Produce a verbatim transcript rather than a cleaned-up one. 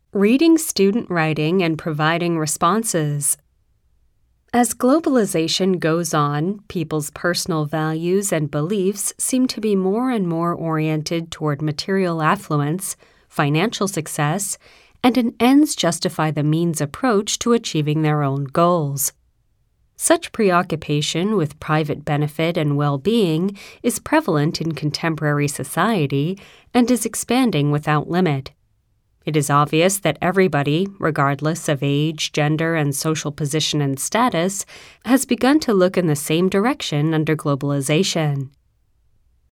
Reading student writing and providing responses. As globalization goes on, people's personal values and beliefs seem to be more and more oriented toward material affluence, financial success, and an ends justify the means approach to achieving their own goals. Such preoccupation with private benefit and well-being is prevalent in contemporary society and is expanding without limit. It is obvious that everybody, regardless of age, gender, and social position and status, has begun to look in the same direction under globalization.